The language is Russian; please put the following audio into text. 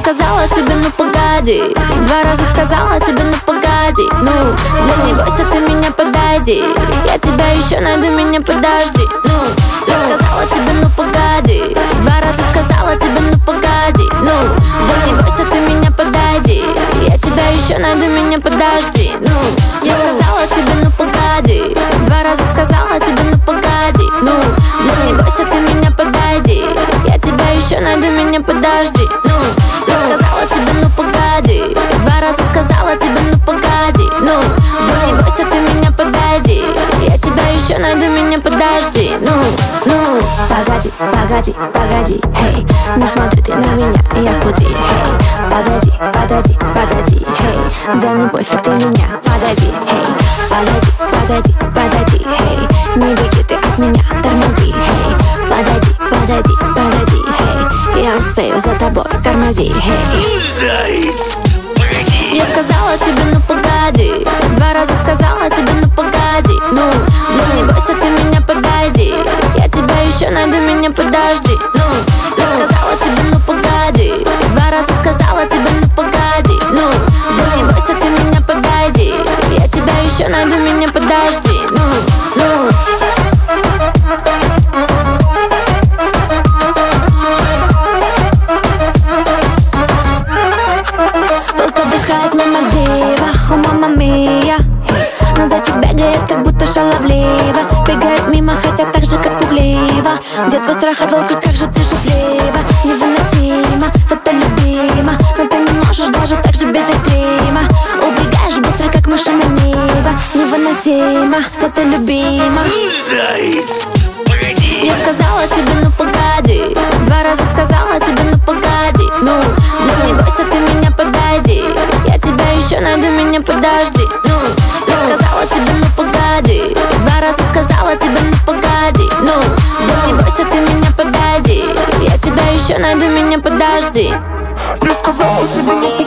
сказала тебе, ну погоди. Два раза сказала тебе, ну погоди. Ну не бойся, ты меня подойди. Я тебя еще найду, меня подожди. Я сказала тебе, ну погоди. Два раза сказала тебе, ну погоди. Не бойся, ты меня подойди. Я тебя еще найду, меня подожди. Я сказала тебе, ну погоди. Два раза сказала тебе, ну погоди. Не бойся, ты меня подойди. Я тебя еще найду, меня подожди. Я сказала тебе, ну погоди. Два раза сказала тебе, ну погоди. Не бойся, ты меня подойди. Я тебя еще найду, меня подожди. Погоди, погоди, погоди, эй, не смотри ты на меня, я в пути, эй. Подойди, подойди, подойди, эй, да не бойся ты меня, подойди, эй. Подойди, подойди, подойди, эй, не беги ты от меня, тормози, эй. Подойди, подойди, подойди, эй, я успею за тобой, тормози, эй. Заяц, погоди. Я сказала тебе, ну погоди. Два раза сказала тебе, ну погоди. Не бойся, ты меня подойди. Я тебя еще найду, меня подожди. Я сказала тебе, ну погоди. Два раза сказала тебе, ну погоди. Не бойся, ты меня подойди. Я тебя еще найду, меня подожди. Только отдыхает на Мальдивах, о мама мия. Но зайчик бегает, как будто шаловливо. Бегает мимо, хотя так же, как пугливо. Где твой страх от волка, как же ты шутлива. Невыносимо, зато любима. Но ты не можешь даже так же без экстрима. Убегаешь быстро, как машина Нива. Невыносимо, зато любима. Заяц, погоди. Я сказала тебе, ну погоди. Два раза сказала тебе, ну погоди. Не бойся, ты меня подойди. Я тебя еще найду, меня подожди. Я сказала тебе, ну погоди. Два раза сказала тебе, ну погоди. Не бойся, ты меня подойди. Я тебя еще найду, меня подожди. Я сказала тебе, ну погоди.